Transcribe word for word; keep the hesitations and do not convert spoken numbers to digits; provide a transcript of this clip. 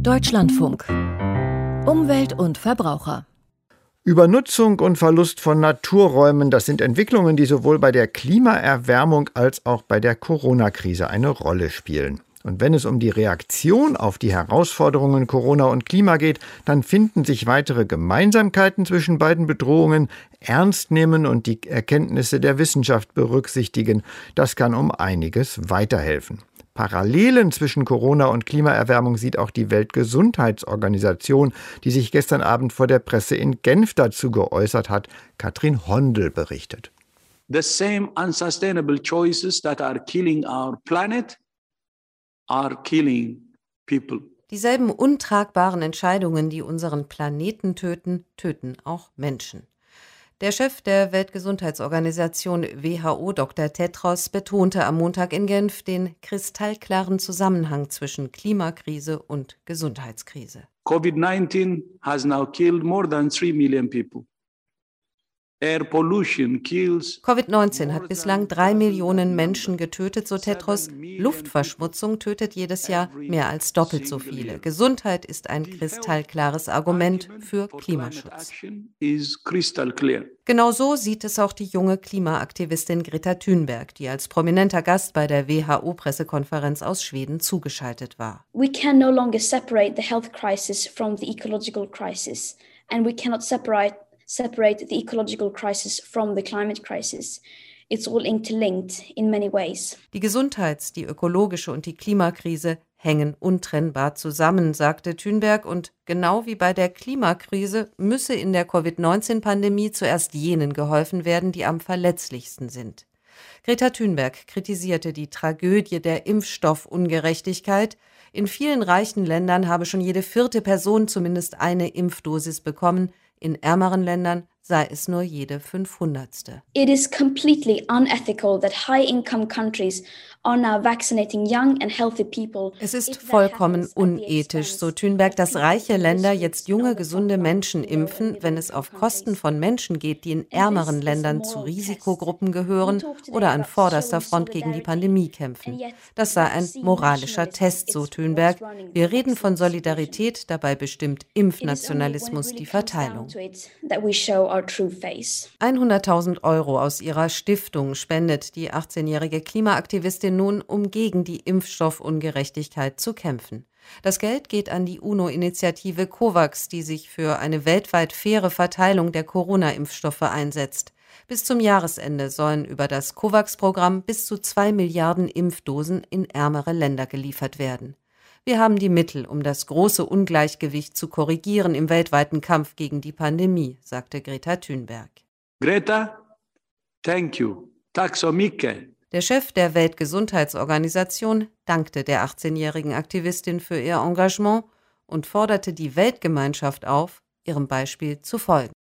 Deutschlandfunk. Umwelt und Verbraucher. Übernutzung und Verlust von Naturräumen, das sind Entwicklungen, die sowohl bei der Klimaerwärmung als auch bei der Corona-Krise eine Rolle spielen. Und wenn es um die Reaktion auf die Herausforderungen Corona und Klima geht, dann finden sich weitere Gemeinsamkeiten zwischen beiden Bedrohungen, ernst nehmen und die Erkenntnisse der Wissenschaft berücksichtigen. Das kann um einiges weiterhelfen. Parallelen zwischen Corona und Klimaerwärmung sieht auch die Weltgesundheitsorganisation, die sich gestern Abend vor der Presse in Genf dazu geäußert hat. Katrin Hondel berichtet. The same unsustainable choices that are killing our planet are killing people. Dieselben untragbaren Entscheidungen, die unseren Planeten töten, töten auch Menschen. Der Chef der Weltgesundheitsorganisation W H O, Doktor Tedros, betonte am Montag in Genf den kristallklaren Zusammenhang zwischen Klimakrise und Gesundheitskrise. COVID nineteen has now killed more than three million people. Air pollution kills. Covid neunzehn hat bislang drei Millionen Menschen getötet, so Tedros. Luftverschmutzung tötet jedes Jahr mehr als doppelt so viele. Gesundheit ist ein kristallklares Argument für Klimaschutz. Genau so sieht es auch die junge Klimaaktivistin Greta Thunberg, die als prominenter Gast bei der W H O-Pressekonferenz aus Schweden zugeschaltet war. We can no longer separate the health crisis from the ecological crisis, and we cannot separate separate the ecological crisis from the climate crisis. It's all interlinked in many ways. Die Gesundheits-, die ökologische und die Klimakrise hängen untrennbar zusammen, sagte Thunberg, und genau wie bei der Klimakrise müsse in der Covid neunzehn Pandemie zuerst jenen geholfen werden, die am verletzlichsten sind. Greta Thunberg kritisierte die Tragödie der Impfstoffungerechtigkeit. In vielen reichen Ländern habe schon jede vierte Person zumindest eine Impfdosis bekommen. In ärmeren Ländern sei es nur jede fünfhundertste. It is completely unethical that high-income countries are now vaccinating young and healthy people. Es ist vollkommen unethisch, so Thunberg, dass reiche Länder jetzt junge, gesunde Menschen impfen, wenn es auf Kosten von Menschen geht, die in ärmeren Ländern zu Risikogruppen gehören oder an vorderster Front gegen die Pandemie kämpfen. Das sei ein moralischer Test, so Thunberg. Wir reden von Solidarität, dabei bestimmt Impfnationalismus die Verteilung. hunderttausend Euro aus ihrer Stiftung spendet die achtzehnjährige Klimaaktivistin nun, um gegen die Impfstoffungerechtigkeit zu kämpfen. Das Geld geht an die UNO-Initiative COVAX, die sich für eine weltweit faire Verteilung der Corona-Impfstoffe einsetzt. Bis zum Jahresende sollen über das COVAX-Programm bis zu zwei Milliarden Impfdosen in ärmere Länder geliefert werden. Wir haben die Mittel, um das große Ungleichgewicht zu korrigieren im weltweiten Kampf gegen die Pandemie, sagte Greta Thunberg. Greta, thank you. Tack så mycket. Der Chef der Weltgesundheitsorganisation dankte der achtzehnjährigen Aktivistin für ihr Engagement und forderte die Weltgemeinschaft auf, ihrem Beispiel zu folgen.